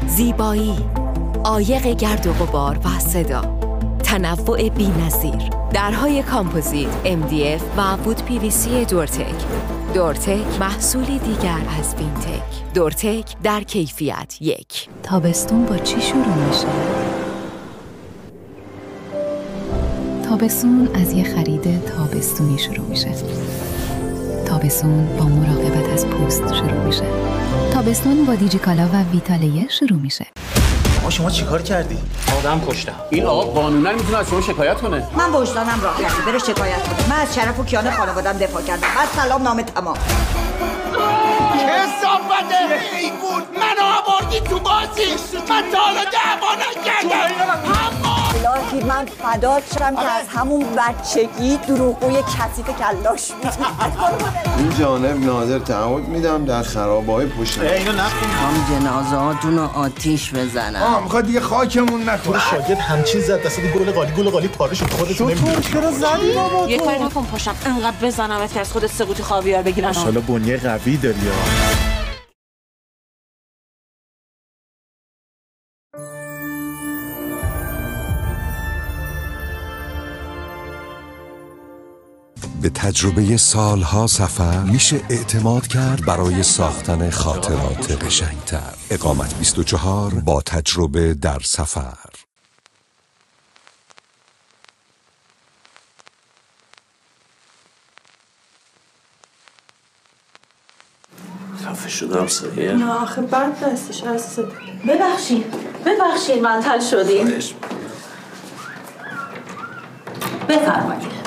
زیبایی، عایق گرد و غبار و صدا، تنوع بی‌نظیر، درهای کامپوزیت، MDF و وود PVC دورتک محصولی دیگر از وینتک. دورتک در کیفیت یک. تابستون با چی شروع میشه؟ تابستون از یه خرید تابستونی شروع میشه. تابستون با مراقبت از پوست شروع میشه. تابستون با دیجیکالا و ویتالیه شروع میشه. شما چیکار کردی؟ آدم کشتم. این آقا قانونا میتونه از شما شکایت کنه. من وجدانم راحته، بره شکایت کنه. من از شرف و کیان خانواده‌ام دفاع کردم. بعد سلام نامه تمام. کثافت حیوان، منو آوردی تو بازی. من تا حالا دعوا نکردم. الهی من فدات شدم که از همون بچگی دروغگوی کثیف کلاش بودی. این جانب ناظر تعهد میدم در خرابه‌های پشت. اینو نخون. هم جنازه‌هاتون رو آتیش بزنم. میخواد دیگه خاکمون نکنه. شاگرد همچین زد دست گل قالی پاره شد. خودتون نمی‌دونید. چرا زدی بابا؟ یه کاری نکن پاشم انقدر بزنمت که از خودت سقوط خاویار بگیرن. حالا بنیه قوی داری ها. به تجربه سالها سفر میشه اعتماد کرد برای ساختن خاطرات قشنگتر. اقامت 24 با تجربه در سفر. خفه شدم سایه. نه آخه بد دستش از ببخشید منتل شدیم. بفرمایید.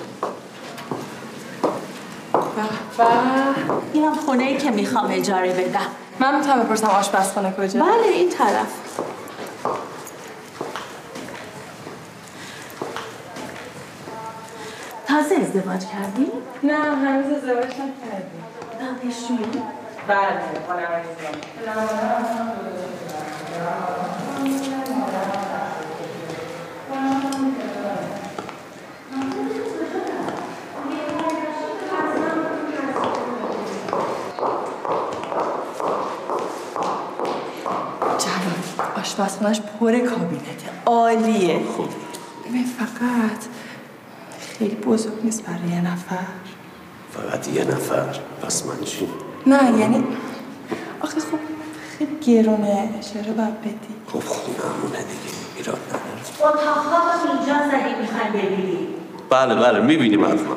اینم خونه‌ای که میخوام اجاره بدم. من میتونم بپرسم آشپزخونه کجا؟ بله این طرف. تازه ازدواج کردی؟ نه هنوز ازدواج نکردیم. دانشجویی؟ بله آشپزخونه‌اش پر کابینته عالیه. خوب ببین فقط خیلی بزرگ نیست برای یه نفر. فقط یه نفر؟ پس من چی؟ نه یعنی آخه خب خیلی گرونه، چرا باید بدی؟ خب خونه‌مونه دیگه، ایراد نداره. اتاق‌ها اینجا زدی میخوایم ببینی. بله میبینیم حتما.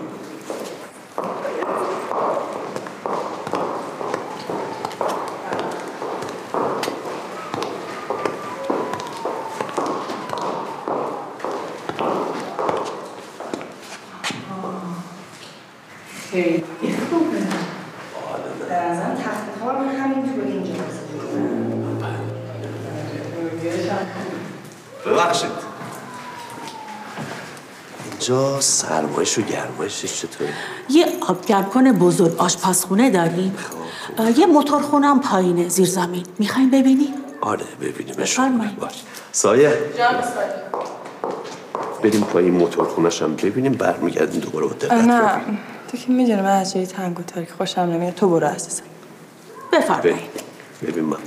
خیلی خوبه. در ازم تخت خواب همینطور اینجا ببخشید اینجا سرمایش و گرمایشش چطوره؟ یه آبگرمکن بزرگ آشپزخونه داریم. یه موتورخونه هم پایینه زیر زمین. میخوایم ببینی؟ آره ببینیمش. بفرمایید. سایه جان سایه بریم پایین موتورخونه‌ش هم ببینیم، برمیگردیم دوباره با دقت. نه تو که میدونی من از جای تنگ و تاریک خوشم نمیاد. تو برو عزیزم. بفرمایید. ببین من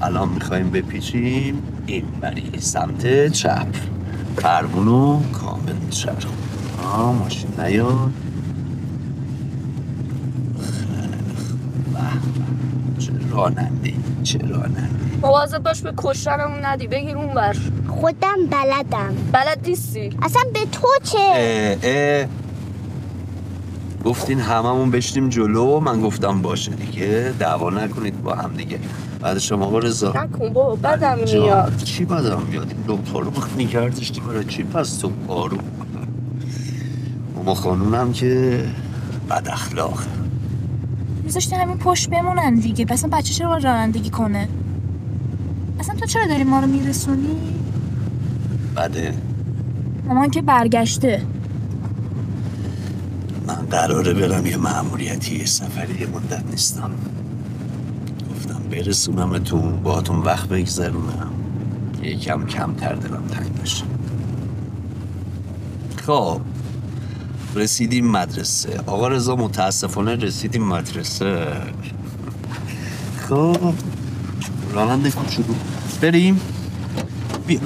الان میخوایم بپیچیم این بری سمت چپ، پروونو کامل میچرخ. ماشین نیاد. چه راننده مواظب باش به کشتنمون ندی. بگیر اون بر. خودم بلدم. بلد نیستی؟ اصلا به تو چه؟ گفتین هممون بشتیم جلو، من گفتم باشه دیگه، دعوا نکنید با هم دیگه. بعد شما آقا رضا نکن بابا بدم میاد. چی بدم میاد؟ این دکتر رو نگردش برای چی پس تو بارو؟ اما خانونم که بد اخلاقه. میذاشتی همین پشت بمونن دیگه. پس بچه چرا باید رانندگی کنه؟ اصلا تو چرا داری ما رو میرسونی؟ بده مامان که برگشته. من قراره برم یه مأموریتی، یه سفری، یه مدت نیستم. گفتم برسونمتون، باهاتون وقت بگذرونم، یکم کمتر دلم تنگ بشه. خب رسیدیم مدرسه. آقا رضا متاسفانه رسیدیم مدرسه. خب راننده کوچولو بریم. بیا.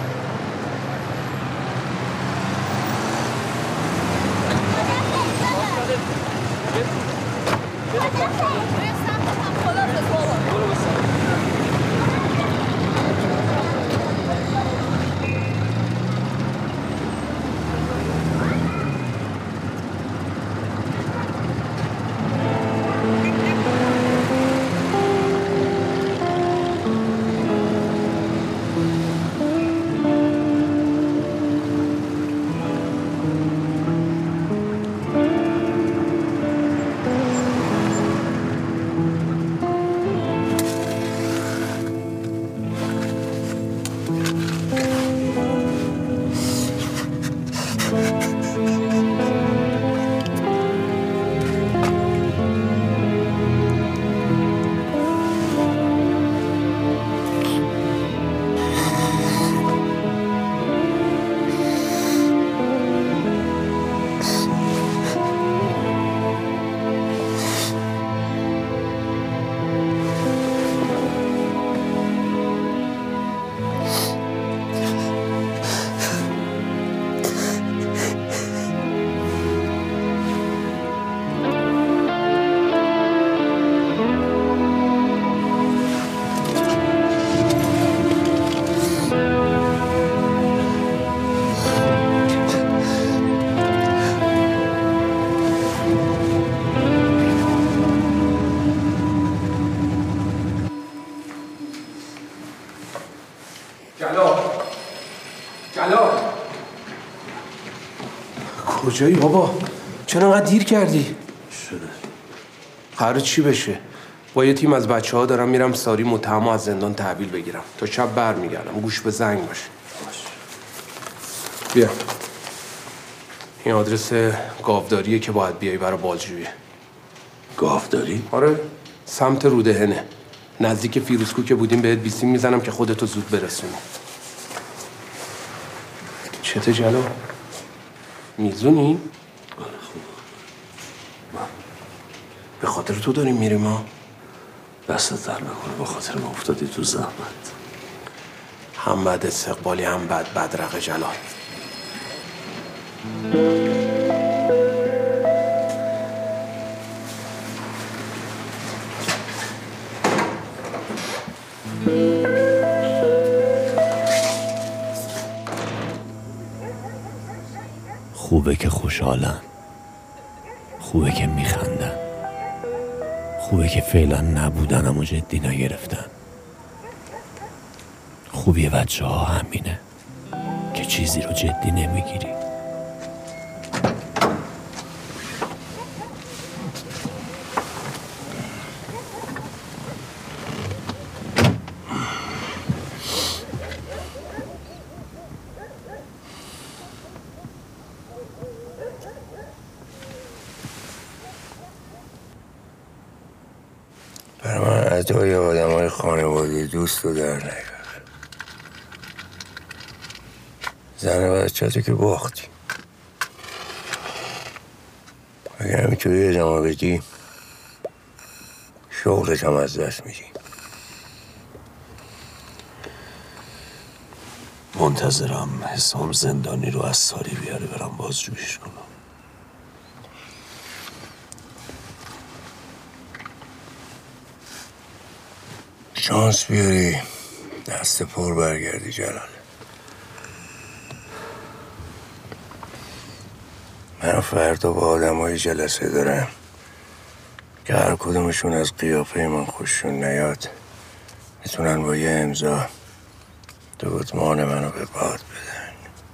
کجایی بابا؟ چرا انقدر دیر کردی؟ شده قراره چی بشه؟ با یه تیم از بچه‌ها دارم میرم ساری متهمو از زندان تحویل بگیرم. تا شب برمیگردم. گوش به زنگ باش. بیا. این آدرس گاوداریه که باید بیای برای بازجویی. گاوداری؟ آره. سمت رودهنه. نزدیک فیروزکو که بودیم بهت بیسیم میزنم که خودتو زود برسونی. چته جلو؟ میزونی؟ به خاطر تو داریم میریم ها؟ دستت در نکنه، به خاطر ما افتادی تو زحمت. هم بد استقبالی هم بد بدرقه جلال. خوبه که خوشحالن، خوبه که میخندن، خوبه که فعلا نبودنم و جدی نگرفتن. خوبی بچه ها همینه که چیزی رو جدی نمیگیری. برای من عطای آدم های خانواده دوست رو در نیار. زن بچه‌تو که باختی. اگر میتونی ادامه بدی شغلت هم از دست میدی. منتظرم حسام زندانی رو از ساری بیاره برم بازجوییش کنم. شانس بیاری دست پر برگردی جلال. من فردا با آدمای جلسه دارم که هر کدومشون از قیافه من خوششون نیاد میتونن با یه امضا دوتمان منو به باد بدن.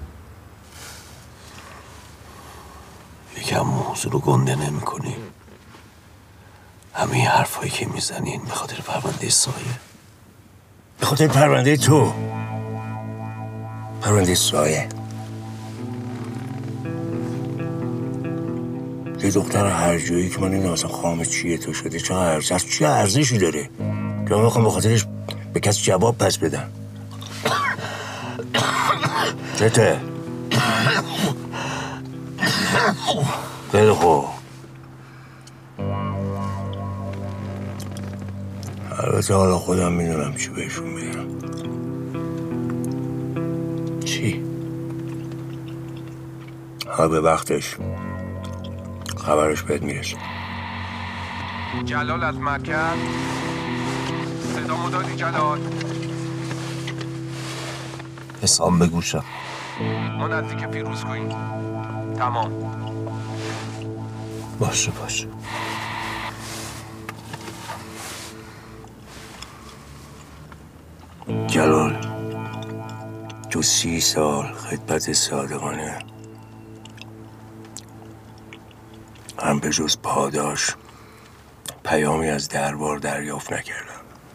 یکم موضوع رو گنده نمی کنی؟ همه حرفایی که میزنین به خاطر پرونده سایه؟ به خاطر پرونده تو؟ پرونده سایه؟ یه دختر هر جایی که من این اصلا خام چیه تو شده چه ارزشی داره که من بخوام به خاطرش به کسی جواب پس بدم؟ چته؟ خیلی خوب. البته حالا خودم میدونم چی بهشون بگم. چی؟ حالا به وقتش خبرش بهت میرسه. جلال از مرکز صدا مدادی. جلال حسام بگوشم. ما نزدیک پیروزگویی. تمام. باشه. جلال تو 30 سال خدمت صادقانه هم به جز پاداش پیامی از دربار دریافت نکردم.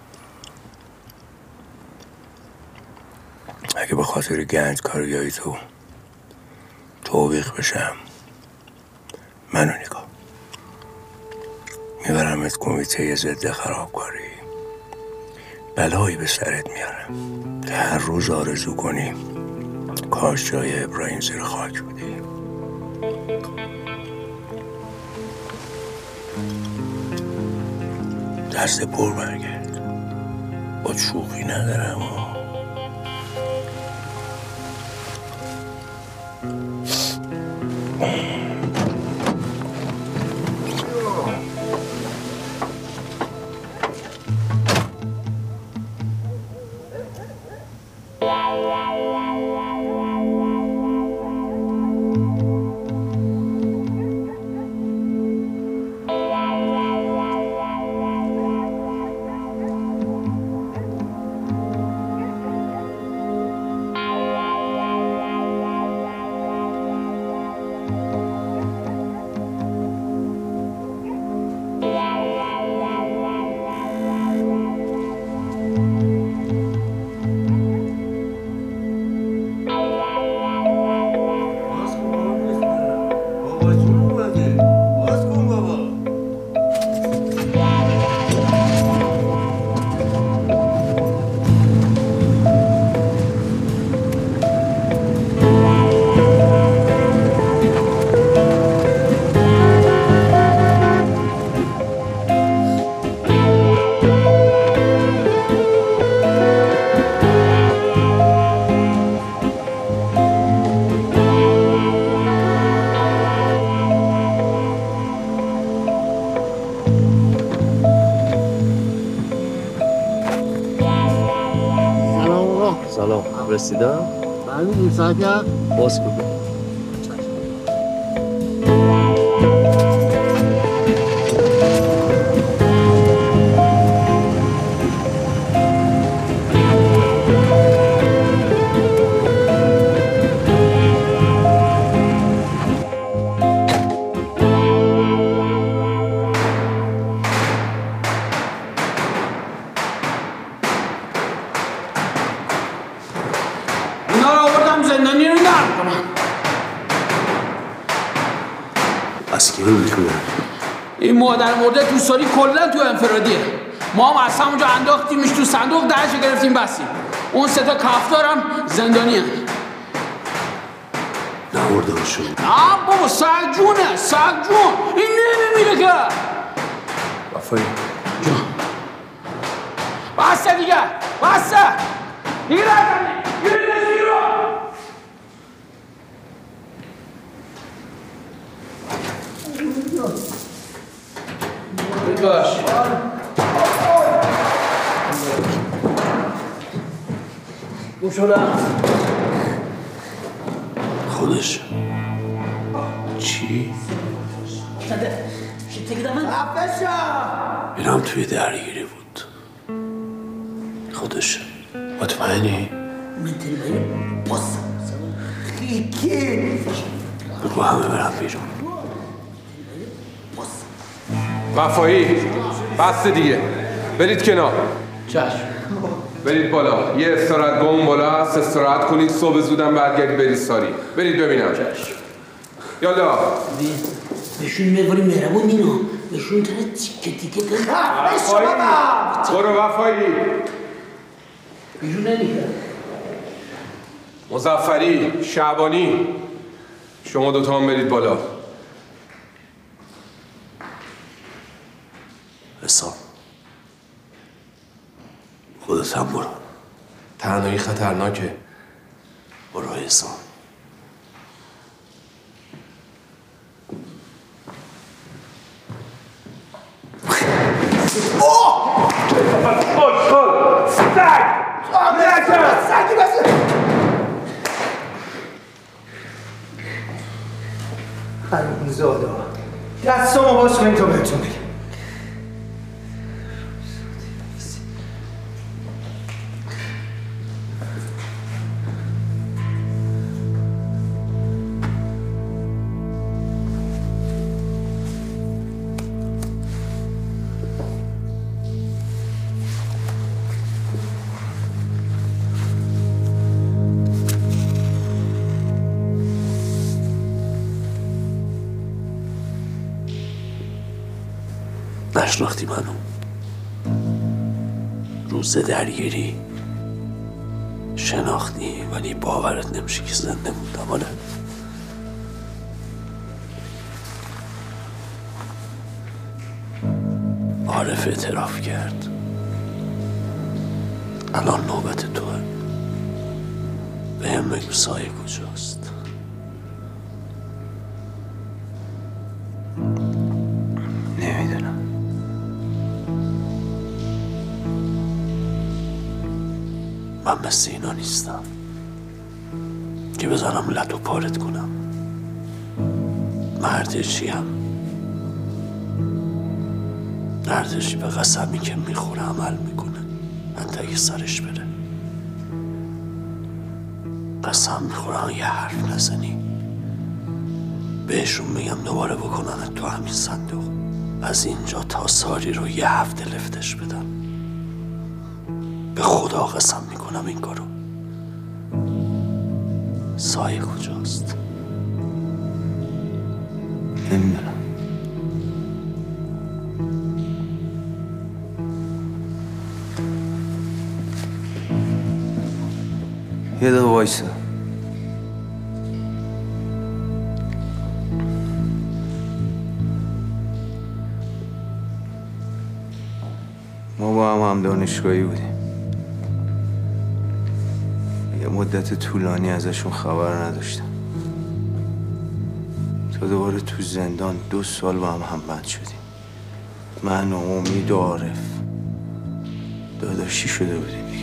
اگه به خاطر گندکاریای تو توبیخ بشم منو نگاه میبرمت کمیته ضد خرابکاری، بلایی به سرت میارم که هر روز آرزو کنی کاش جای ابراهیم زیر خاک بودی. دست پر برگرد، با شوخی ندارم. رسیدم؟ بله نیم ساعت یا؟ باز کن. این مادر مرده تو ساری کلا تو انفرادیه. ما هم از همونجا انداختیمش تو صندوق، درش گرفتیم بسیم. اون 3 تا کفتارم زندانی هم. نمردم شد. نه بابا سگجونه سگجون، این نمیمیره که. وفایی جان بسته دیگه، بسته دیگه. نکنی یه زیرو باش. خودش چی؟ اینم توی درگیری بود. خودش مطمئنی؟ بگو همه برم بیرون. وفایی بس دیگه، برید کنار. چشم. برید بالا. یه استراحتگاه اون بالا هست، استراحت کنید، صبح زودم برگردید برید ساری. برید ببینم. چشم. یالا بهشون میبری مهربون اینو بهشون تره تیکه تیکه برو وفایی. بیرون نمیگه. مظفری، شعبانی، شما دوتا هم برید بالا. حسام خودت هم برو. تنهایی خطرناکه. برو حسام. حروم زادا دستامو باز کنید تا بهتون بگم. نشناختی منو روز درگیری شناختی ولی باورت نمیشه که زنده موندم. آره عارف اعتراف کرد. الان نوبت توه. بهم بگو سایه کجاست. نمیدونم. من مثل اینا نیستم که بزنم لتو پارت کنم. مردشیم. مردشی به قسمی که میخوره عمل میکنه انتگه سرش بره. قسم میخورم یه حرف نزنی بهشون میگم دوباره بکنن تو همین صندوق. از اینجا تا ساری رو یه هفته لفتش بدم. به خدا قسم میکنم این کارو. سایه کجاست؟ نمیدونم. یه دقیقه وایسا. ما با هم دانشگاهی بودیم. یه مدت طولانی ازشون خبر نداشتم. تا دوباره تو زندان 2 سال با هم بند شدیم. من و امید و عارف داداشی شده بودیم دیگه.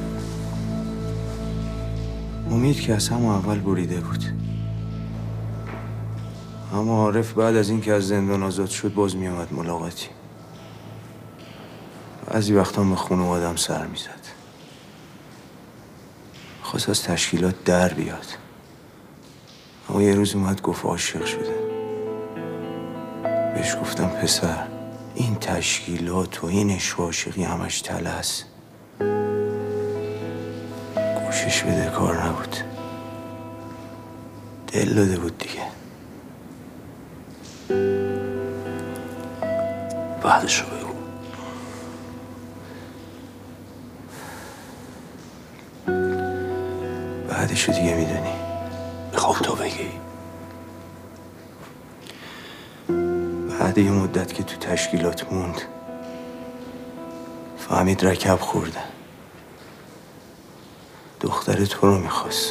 امید که از همون اول بریده بود. اما عارف بعد از اینکه از زندان آزاد شد باز می آمد ملاقاتی. بعضی وقتا به خانواده‌ام سر میزد. خواست از تشکیلات در بیاد. اما یه روز اومد گفت عاشق شده. بهش گفتم پسر این تشکیلات و این عشق و عاشقی همش طلع‌ست. گوشش بده کار نبود. دل داده بود دیگه. بعدشو بگو. بعدشو دیگه میدونی. میخوام تو بگی. بعد یه مدت که تو تشکیلات موند فهمید رکب خورده. دختر تو رو میخواست.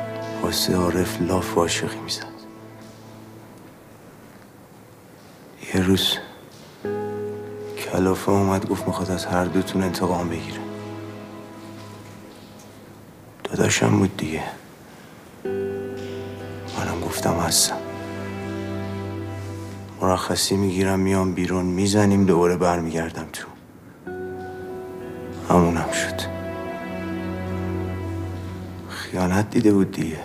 واسه عارف لاف و عاشقی میزد. یه روز کلافه اومد گفت میخواد از هر دوتون انتقام بگیره. داداشم بود دیگه. منم گفتم هستم. مرخصی میگیرم میام بیرون میزنیم دوباره برمیگردم تو. همونم شد. خیانت دیده بود دیگه.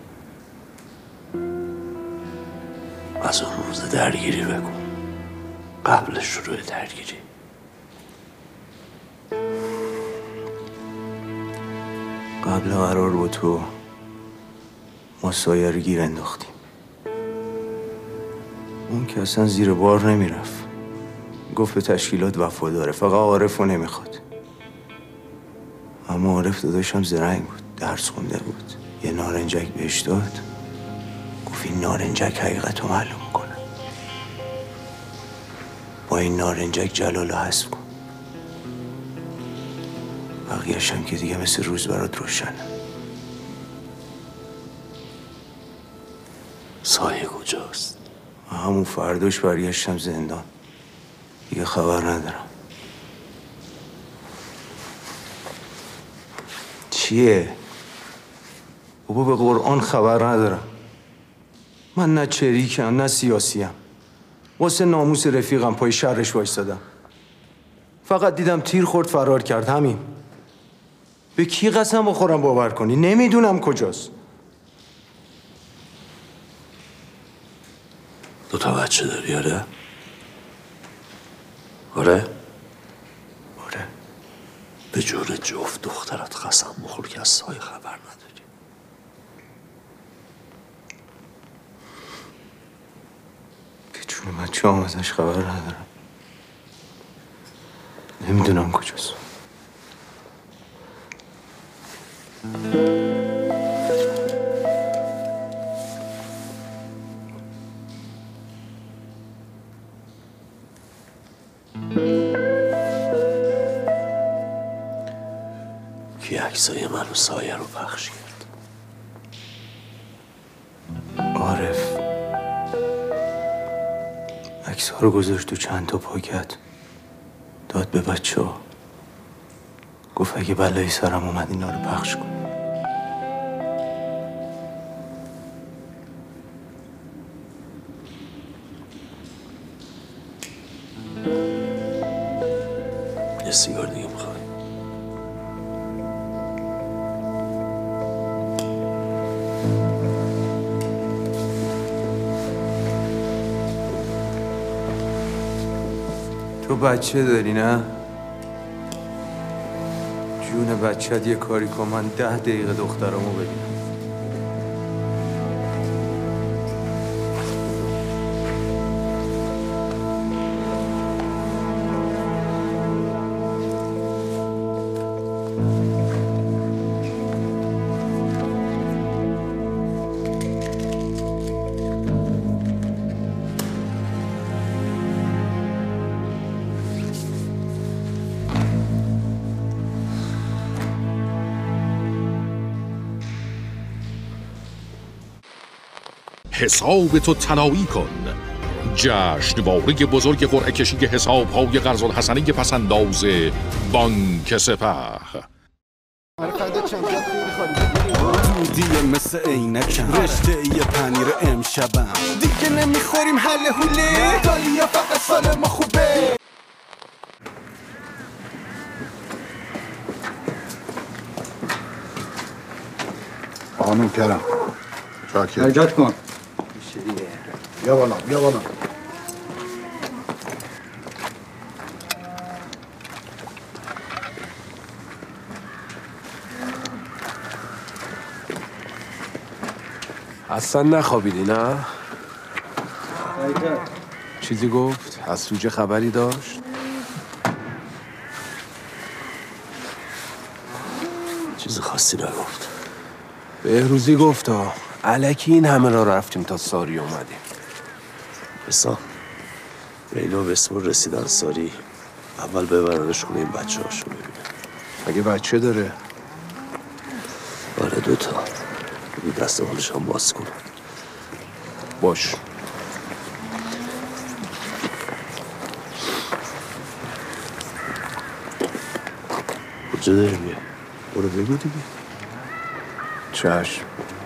از اون روز درگیری بگو. قبل شروع درگیری. قبل قرار بود تو ما سایه رو گیر انداختیم. اون که اصلا زیر بار نمیرفت. گفت به تشکیلات وفاداره، فقط عارف رو نمیخواد. اما عارف داداشم زرنگ بود، درس خونده بود. یه نارنجک بهش داد، گفت این نارنجک حقیقت رو معلوم کنه. با این نارنجک جلال رو حذف کن. بقیه‌ش هم که دیگه مثل روز برات روشنه. سایه کجاست؟ همون فرداش برگشتم زندان. دیگه خبر ندارم. چیه؟ بابا به قرآن خبر ندارم. من نه چریکم نه سیاسیم. واسه ناموس رفیقم پای شرش وایسادم. فقط دیدم تیر خورد فرار کرد، همین. به کی قسم بخورم باور کنی؟ نمیدونم کجاست. 2 بچه داری آره؟ آره؟ آره. به جور جفت دخترت قسم بخور که از سایه خبر نداری. به جون بچه هم ازش خبر ندارم. نمیدونم کجاست. کی عکسای من و سایه رو پخش کرد؟ عارف عکس‌ها رو گذاشت تو چند تا پاکت، داد به بچه‌ها. گفت اگه بلایی سرم اومد اینا رو پخش کن. یه سیگار دیگه میخوای؟ تو بچه داری نه؟ جون بچه‌ت یه کاری کن من 10 دقیقه دخترامو ببینم. حساب تو طلایی کن. جشنواره بزرگ قرعه کشی حساب‌های قرض الحسنه پس‌انداز بانک سپه. دودیه مثل عینکم، رشته یه پنیر امشبم، دیگه نمیخوریم حله حوله، ایتالیا فقط سال ما خوبه. خانم کرم شاکر حرکت کن. بیا بالا بیا بالا. اصلا نخوابیدی نه؟ چیزی گفت؟ از سوجه خبری داشت؟ چیز خاصی نگفت. بهروزی گفت ها الکی این همه را رفتیم تا ساری اومدیم. حسام لیلا به اسم رسیدن ساری اول ببرنش خونه این بچه هاشو ببینه. اگه بچه داره؟ آره 2 تا. دست بالش هم باز کنم. باش. کجا داری میای؟ برو بگو دیگه. چشم.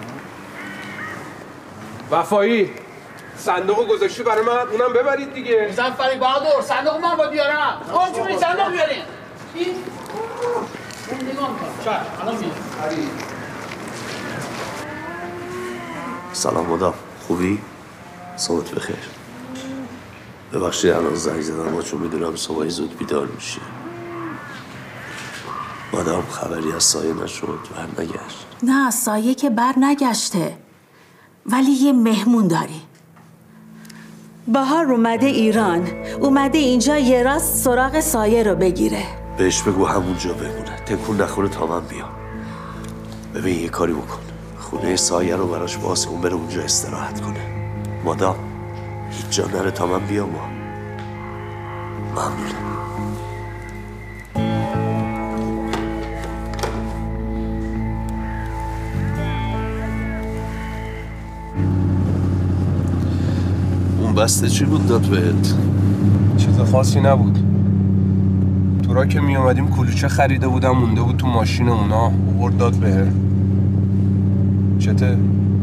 وفایی صندوق گذاشتی برای من، اونم ببرید دیگه. مظفری بهادر صندوق من باید بیارم. خودتون این صندوق بیارین. چی؟ اون نگاه میکنم. چشم الان میام. سلام مدام، خوبی؟ صبحت بخیر. ببخشید الان زنگ زدم با چون میدونم صبح زود بیدار میشی. مدام خبری از سایه نشد بر نگشت. نه سایه که بر نگشته، ولی یه مهمون داری. بهار اومده ایران، اومده اینجا یه راست سراغ سایه رو بگیره. بهش بگو همونجا بمونه، تکون نخوره تا من بیام. ببین یه کاری بکن، خونه سایه رو براش باز کن، بره اونجا استراحت کنه. مادام هیچ جا نره تا من بیام. ممنونم. اون بسته چی بود داد بهت؟ چیز خاصی نبود. تو را که می اومدیم کلوچه خریده بودم مونده بود تو ماشین اونا، آورد داد به. چته؟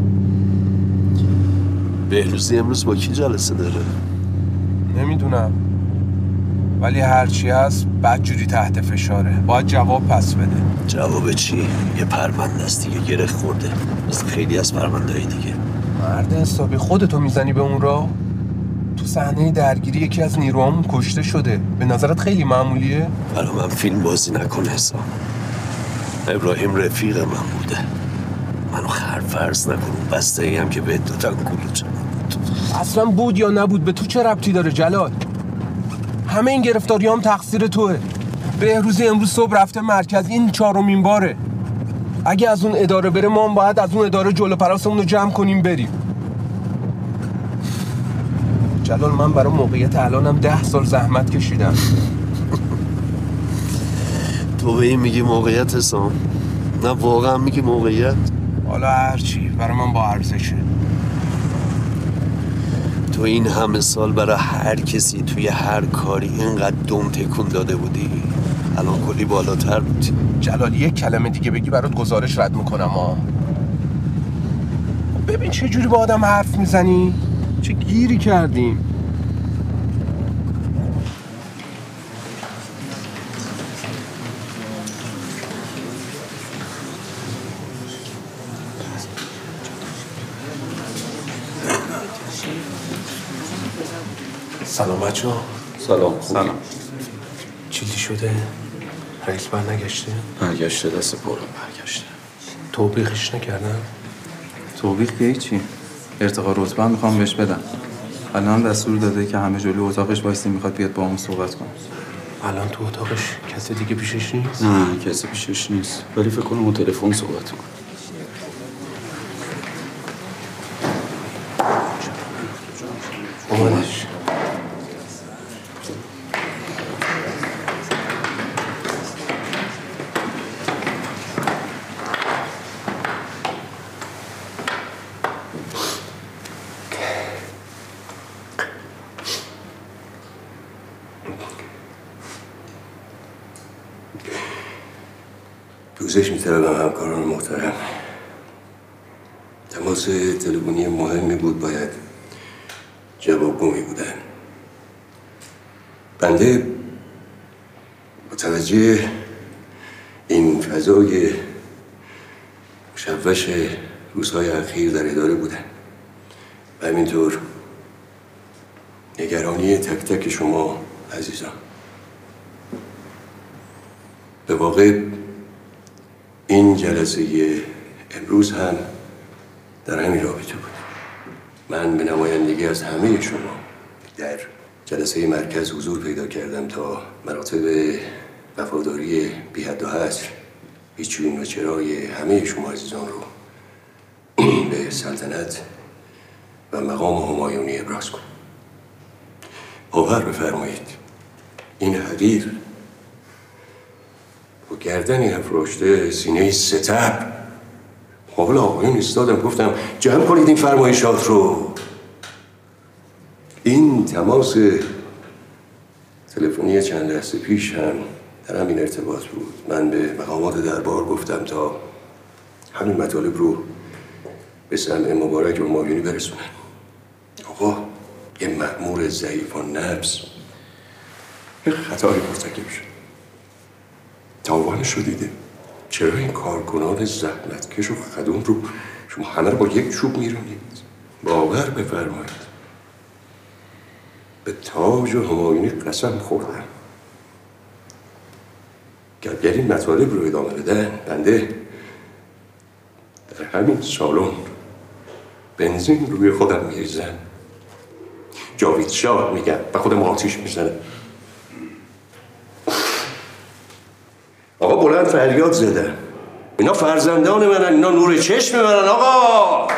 بهروزی امروز با کی جلسه داره؟ نمیدونم، ولی هرچی هست بدجوری تحت فشاره، باید جواب پس بده. جواب چی؟ یه پرونده است دیگه، گره خورده مثل خیلی از پرونده‌های دیگه. مرد حسابی خودتو میزنی به اون راه؟ تو صحنه درگیری یکی از نیروهامون کشته شده، به نظرت خیلی معمولیه؟ برای من فیلم بازی نکن حسام. ابراهیم رفیق من بوده، منو خر فرض نکن. اون بسته ای هم که بهت دادن کلوچه بود. اصلا بود یا نبود به تو چه ربطی داره جلال؟ همه این گرفتاریام تقصیر توه. بهروزی امروز صبح رفته مرکز، این 4مین باره. اگه از اون اداره بره ما هم باید از اون اداره جلو پراسمون رو جمع کنیم بریم. جلال من برای موقعیت الانم 10 سال زحمت کشیدم. تو به این میگی موقعیت حسام؟ نه واقعا میگی موقعیت؟ حالا هرچی برای من با ارزشه. تو این همه سال برای هر کسی توی هر کاری اینقدر دم تکون داده بودی، الان کلی بالاتر بودی. جلال یک کلمه دیگه بگی برات گزارش رد میکنم ها. ببین چه جوری با آدم حرف میزنی، چه گیری کردیم. سلام بچه ها. سلام. چیزی شده؟ رئیس برنگشته؟ برگشته، دست پرم برگشته. توبیخش نکردن؟ توبیخ که هیچی، ارتقا رتبه هم میخوام بهش بدم. الان دستور داده که همه جلو اتاقش وایسیم، میخواد بیاد با همون صحبت کنه. الان تو اتاقش کسی دیگه پیشش نیست؟ نه کسی پیشش نیست، ولی فکر کنم اون تلفن صحبت کنه. اومدش. دوزش می‌طلبم همکاران محترم. تماس تلفنی مهمی بود، باید جوابگو می بودن. بنده متوجه این فضای مشوش روزهای اخیر در اداره بودن و همینطور نگرانی تک تک شما عزیزان. به واقع این جلسه امروز هم در همین رابطه بود. من به نمایندگی از همه شما در جلسه مرکز حضور پیدا کردم تا مراتب وفاداری بی حد و حصر، بیچون و چرای همه شما عزیزان رو به سلطنت و مقام همایونی ابراز کنم. باور بفرمایید این حقیر با گردنی افراشته، سینه ستبر مقابل آقایون ایستادم، گفتم جمع کنید این فرمایشات رو. این تماس تلفنی چند لحظه پیش هم در همین ارتباط بود. من به مقامات دربار گفتم تا همین مطالب رو به سمع مبارک و مایونی برسونن. آقا یه مأمور ضعیف و نفس یه خطای مرتکب شد، تاوانش رو دیده. چرا این کارکنان زحمتکش و خدوم رو شما همه رو با یک چوب میرونید؟ باور بفرمایید به تاج و همایونی قسم خوردم که اگر این مطالب رو ادامه بدن بنده در همین سالن بنزین روی خودم میریزم، جاوید شاه میگم و خودم آتیش میزنم. آقا بلند فریاد زدن، اینا فرزندان منن، اینا نور چشم منن. آقا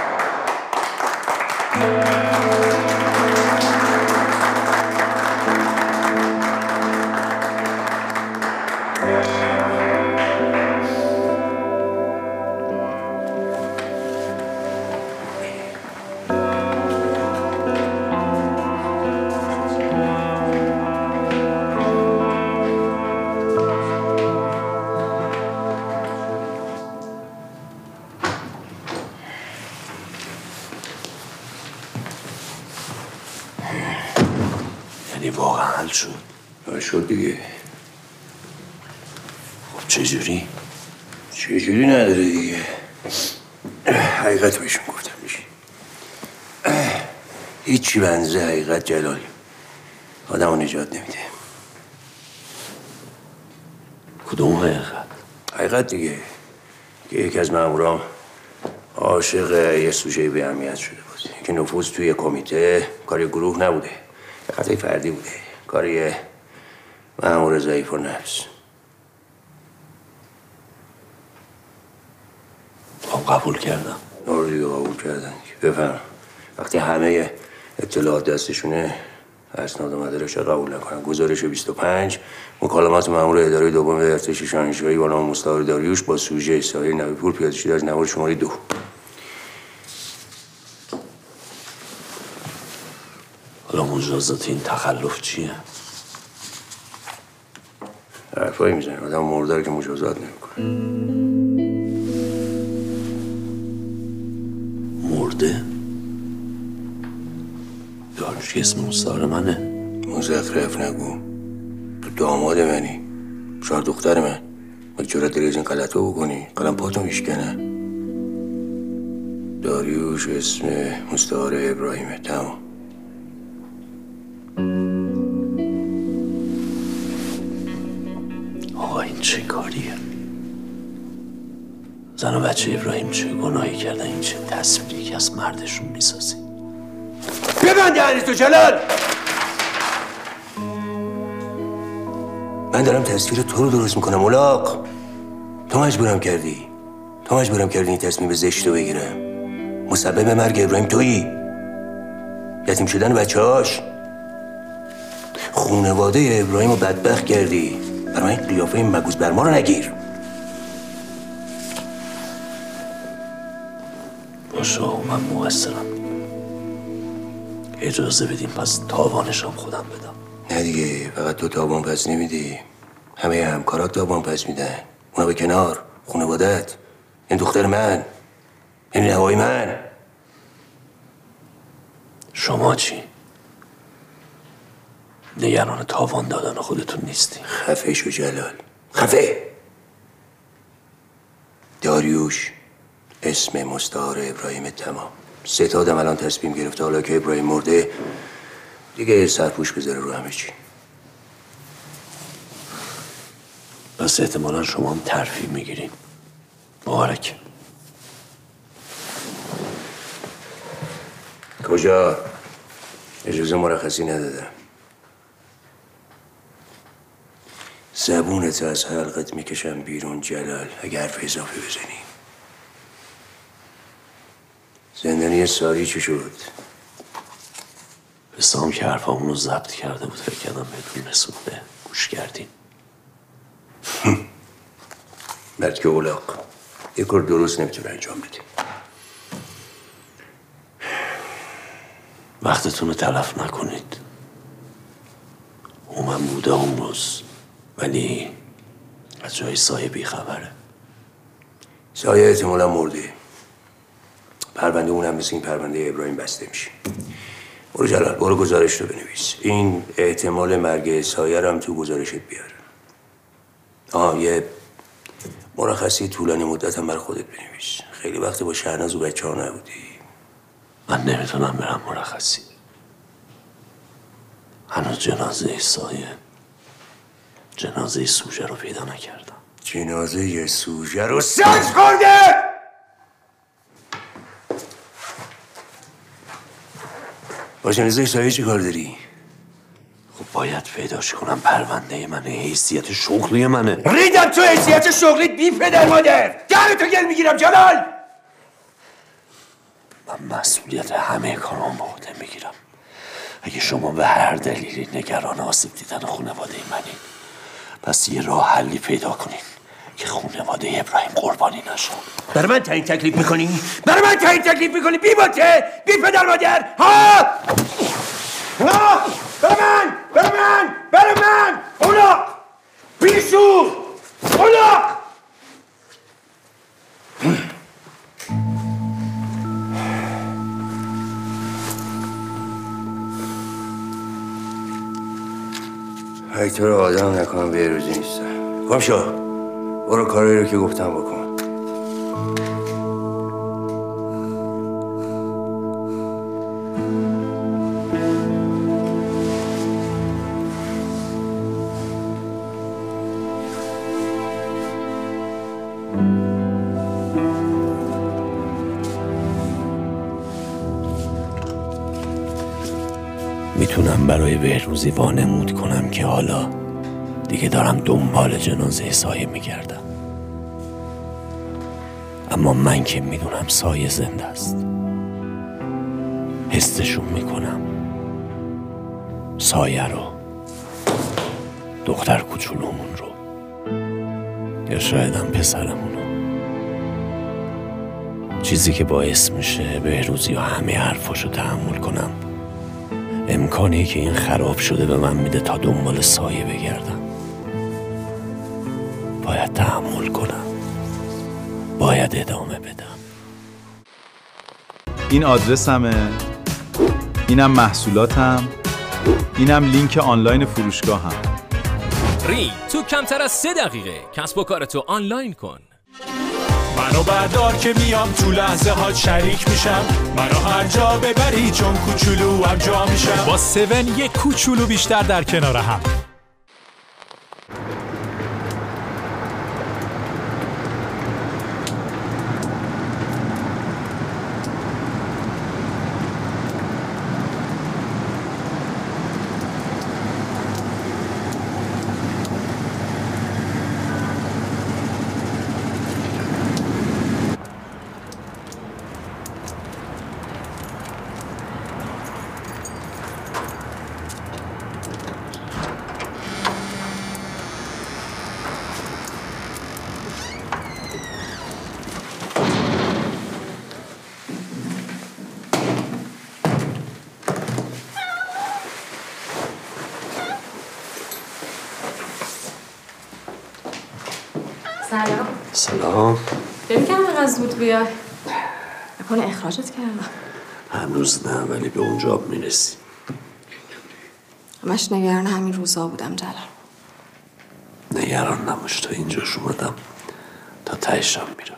واقعا حل شد؟ شد دیگه. خب چجوری؟ چجوری نداره دیگه. حقیقت بهشون گفتم میشه. هیچی بنزه حقیقت جلال آدم رو نجات نمیده. کدوم حقیقت؟ حقیقت دیگه که یکی از مامورام عاشق یه سوژه به اهمیت شده بود که نفوذ توی کمیته کار گروه نبوده، خطای فردی بوده، کار یه مأمور ضعیف و نفس. قبول کردم. آره دیگه قبول کردن. بفهم وقتی همه اطلاعات دستشونه اسناد و مدارک قبول نکنن. گزارش 25 مکالمات مأمور اداره دوم ارتش شاهنشاهی با نام مستعار داریوش با سوژه سایه نویپور پیاده شده از نوار شماره 2. حالا مجازات این تخلف چیه؟ حرفایی میزنه آدم مردار که مجازات نمیکنه. مرده؟ داریوش که اسم مستعار منه. مزخرف نگو، تو داماد منی، شاید دختر من. مگه جرأت داری از این غلطو بکنی؟ قلم پاتو میشکنه. داریوش اسم مستعار ابراهیمه. تمام. آقا این چه کاریه؟ زن و بچه ابراهیم چه گناهی کردن؟ این چه تصویری که از مردشون میسازی؟ ببند دهنی تو جلال! من دارم تصویر تو رو درست میکنم ملاق. تو مجبورم کردی این تصمیم زشت رو بگیرم. مسبب مرگ ابراهیم تویی، یتیم شدن بچه هاش، خونواده ابراهیم رو بدبخت کردی. برای این قیافه این مگوز بر ما رو نگیر. باشه من مقصرم. اجازه بدیم پس تاوانشم خودم بدم. نه دیگه، فقط تو تاوان پس نمیدی، همه همکارات تاوان پس میدن. اونا به کنار، خانواده‌ات، این دختر من، این نوای من. شما چی؟ نگران تاوان دادن خودتون نیستی؟ خفه شو جلال، خفه. داریوش اسم مستعار ابراهیم. تمام. ستادم الان تصمیم گرفته حالا که ابراهیم مرده دیگه سرپوش بذاره رو همه چی. بس احتمالا شما هم ترفیع میگیرین. مبارک. کجا؟ اجازه مرخصی ندادم. زبونت از حلقت میکشم بیرون جلال اگر حرف اضافه بزنی. زندانی ساری چی شد؟ حسام که حرفامون رو ضبط کرده بود فکر کردم بهتون رسونده. گوش کردین؟ مرد که اولاق یه کار درست نمیتونه انجام بده. وقتتون رو تلف نکنید. من بوده اون روز، ولی از جای سایه بیخبره. سایه احتمالا مرده. پرونده اونم مثل این پرونده ابراهیم بسته میشه. برو جلال، برو گزارش رو بنویس. این احتمال مرگ سایه رو هم تو گزارشت بیار. یه مرخصی طولانی مدت هم برای خودت بنویس. خیلی وقت با شهرناز و بچه‌ها نبودی. من نمیتونم برم مرخصی. هنوز جنازه سایه، جنازه سوژه رو پیدا نکردم. جنازه سوژه رو سنج خورده! با جنازه سایه چی کار داری؟ خب باید پیداش کنم. پرونده منه، حیثیت شغلی منه. ریدم تو حیثیت شغلیت بی پدر مادر! دهنتو گل میگیرم جلال! من مسئولیت همه کارام به عهده میگیرم. اگه شما به هر دلیلی نگران آسیب دیدن خانواده منین، پس یه راه حلی پیدا کنین که خانواده ابراهیم قربانی نشن. برای من تعیین تکلیف میکنی؟ برای من تعیین تکلیف میکنی؟ بی باته؟ بی پدر مادر؟ ها؟ برای من! اولاق! بیشور! اولاق! ای تو رو آدم نکنم به روزی نیستم. گم شو. برو کاری رو که گفتم بکن. میتونم برای بهروزی وانمود کنم که حالا دیگه دارم دنبال جنازه سایه میگردم. اما من که میدونم سایه زنده است، حسشون میکنم. سایه رو، دختر کوچولومون رو، یا شایدم پسرمونو. چیزی که باعث میشه بهروزی و همه حرفاشو تحمل کنم، امکانی که این خراب شده به من میده تا دنبال سایه بگردم. باید تحمل کنم، باید ادامه بدم. این آدرسمه، اینم محصولاتم، اینم لینک آنلاین فروشگاهم. تو کمتر از 3 دقیقه کسب و کارتو آنلاین کن. منو بردار که میام تو لحظه ها شریک میشم. منو هر جا ببری چون کوچولو هم جا میشم. با 7 یک کوچولو بیشتر در کنار هم. سلام. سلام. نمی‌گم اینقدر زود بیای. نکنه اخراجت کردم. هنوز نه، ولی به اونجا میرسی. همش نگران همین روزا بودم جلال. نگران نباش، تا اینجاش اومدم، تا تهشم میرم.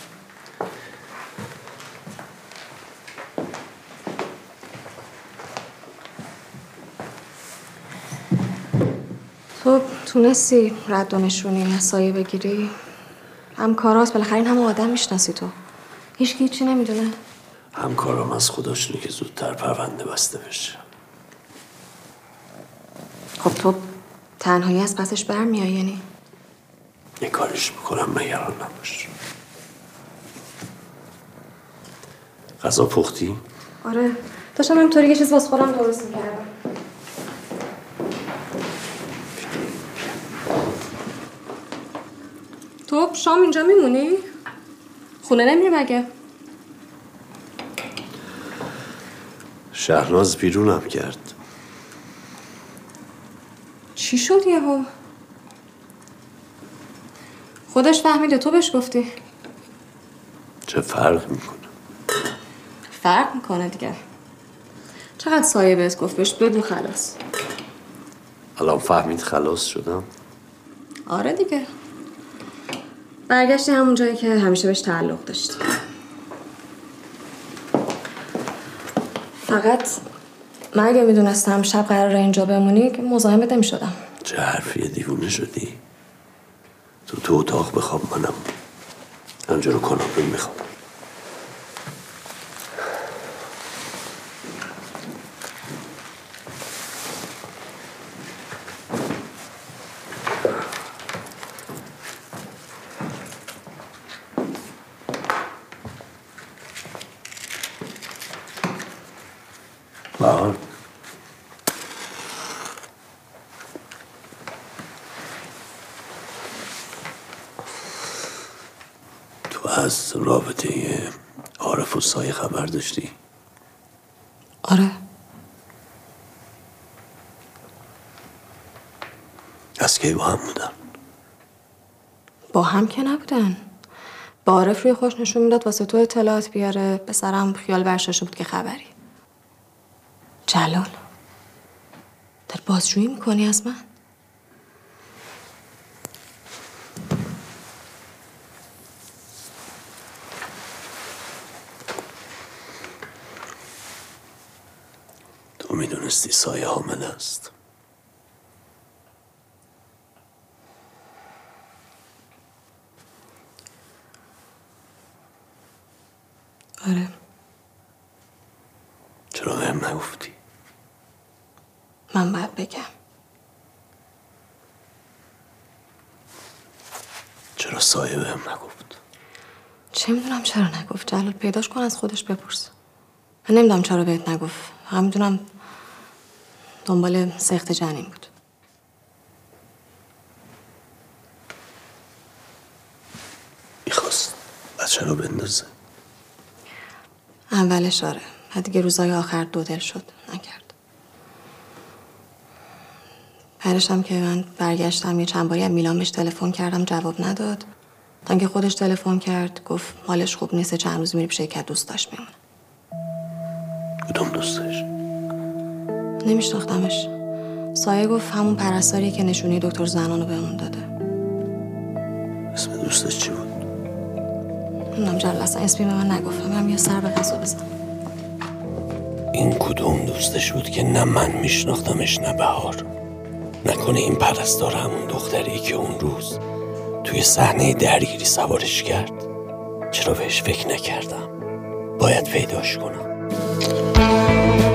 تو تونستی رد و نشونی از سایه بگیری؟ همکارات بالاخره این همه آدم میشناسی تو. هیچکی هیچی نمیدونه. همکارام از خداشونه که زودتر پرونده بسته بشه. خب تو تنهایی از پسش برمیای یعنی؟ یه کاریش میکنم، نگران نباش. غذا پختی؟ آره، داشتم همینطوری یه چیز واسه خودم درست میکردم. تو شام اینجا میمونی؟ خونه نمیری مگه؟ شهرناز بیرونم کرد. چی شد یهو؟ خودش فهمیده، تو بهش گفتی. چه فرق میکنه؟ فرق میکنه دیگه. چقدر سایه بهت گفت بهش بگو خلاص. الان فهمید خلاص شدم؟ آره دیگه. برگشتی همون جایی که همیشه بهش تعلق داشتی. فقط من اگه میدونستم شب قراره اینجا بمونی که مزاحمت نمیشدم. چه حرفیه، دیوونه شدی؟ تو اتاق بخواب، منم همجا رو کاناپه میخوام. بهار، تو از رابطه عارف و سایه خبر داشتی؟ آره. از کی با هم بودن؟ با هم که نبودن. با عارف روی خوش نشون میداد واسه تو اطلاعات بیاره، به سرم خیال برشاشته بود که خبری. جلال، داری بازجویی میکنی از من؟ تو میدونستی سایه حامل است؟ آره. چرا بهم نگفتی؟ من باید بگم. چرا سایه بهم نگفت؟ چه میدونم چرا نگفت. جلال، پیداش کن، از خودش بپرس. من نمیدونم چرا بهت نگفت. فقط میدونم دنبال سخت جنین بود. میخواست بچه رو بندازه. اولش آره، دیگه روزای آخر دو دل شد، نکرد. بعدش هم که من برگشتم یه چند باری از میلان بهش تلفن کردم، جواب نداد. تا اینکه خودش تلفن کرد گفت مالش خوب نیست، چند روز میری پیش یک دوستاش میمونه. کدوم دوستش؟ نمیشناختمش. سایه گفت همون پرستاریه که نشونی دکتر زنانو بهمون داده. اسم دوستش چی بود؟ نمیدونم جلال، اصلا اسمی به من نگفت. من یه سر به غذا بزنم. این کدوم دوستش بود که نه من میشناختمش نه بهار؟ نکنه این پرستار همون دختری که اون روز توی صحنه درگیری سوارش کرد؟ چرا بهش فکر نکردم؟ باید پیداش کنم.